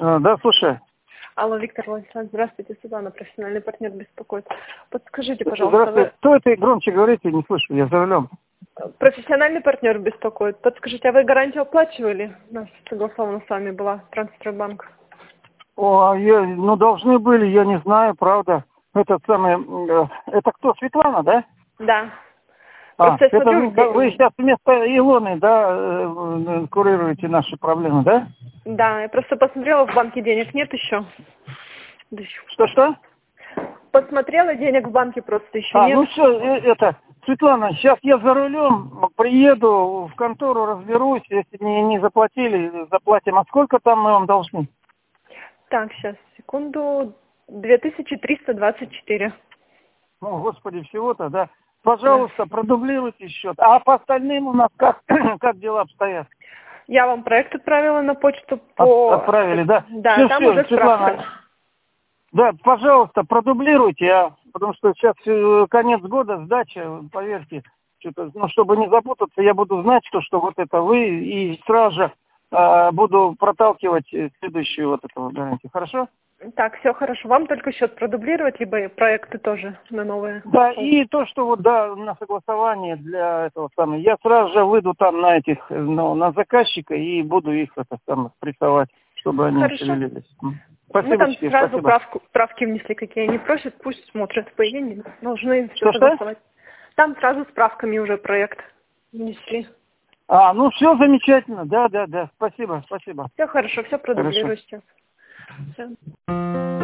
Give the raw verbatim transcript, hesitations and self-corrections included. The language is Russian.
А, да, слушай. Алло, Виктор Владиславович, здравствуйте, Светлана, профессиональный партнер беспокоит. Подскажите, пожалуйста, Здравствуйте. вы... Кто это? Громче говорите, не слышу, я за рулем. Профессиональный партнер беспокоит. Подскажите, а вы гарантию оплачивали? У нас согласована с вами была Транстройбанк. О, а я, ну, должны были, я не знаю, правда. Этот самый, э, это кто, Светлана, да? Да. А, Просто я это смотрю, вы, вы где... сейчас вместо Илоны, да, э, курируете наши проблемы, да? Да, я просто посмотрела, в банке денег нет еще. Да еще. Что-что? Посмотрела, денег в банке просто еще А, нет. ну все, это, Светлана, сейчас я за рулем, приеду в контору, разберусь, если не, не заплатили, заплатим. А сколько там мы вам должны? Так, сейчас, секунду. две тысячи триста двадцать четыре. О, Господи, всего-то, да. Пожалуйста, продублируйте счет. А по остальным у нас как, как дела обстоят? Я вам проект отправила на почту От- по... Отправили, да? Да, Все, там все, уже Светлана, справка. да, пожалуйста, продублируйте, а, потому что сейчас э, конец года, сдача, поверьте, что-то, ну, чтобы не запутаться, я буду знать, что, что вот это вы, и сразу же э, буду проталкивать э, следующую вот эту вот гарантию. Хорошо? Так, все хорошо. Вам только счет продублировать, либо и проекты тоже на новые? Да, и то, что вот, да, на согласование для этого самого, я сразу же выйду там на этих, ну, на заказчика и буду их это самое прессовать, чтобы они Хорошо. шевелились. Мы Спасибо, там тебе, сразу спасибо. правку, правки внесли, какие они просят, пусть смотрят по имению. Должны все Что-что? согласовать. Там сразу с правками уже проект внесли. А, ну все замечательно, да, да, да, спасибо, спасибо. Все хорошо, все Хорошо. продублирую сейчас. Всё.